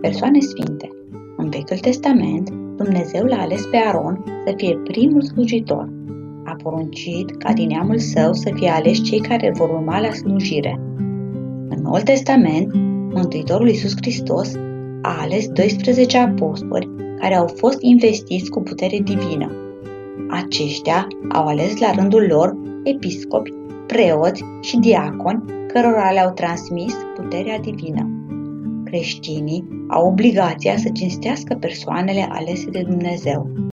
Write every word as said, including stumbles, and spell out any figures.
persoane sfinte. În Vechiul Testament, Dumnezeu l-a ales pe Aron să fie primul slujitor. A poruncit ca din neamul său să fie aleși cei care vor urma la slujire. În Noul Testament, Mântuitorul Iisus Hristos a ales doisprezece apostoli care au fost investiți cu putere divină. Aceștia au ales la rândul lor episcopi, preoți și diaconi cărora le-au transmis puterea divină. Creștinii au obligația să cinstească persoanele alese de Dumnezeu.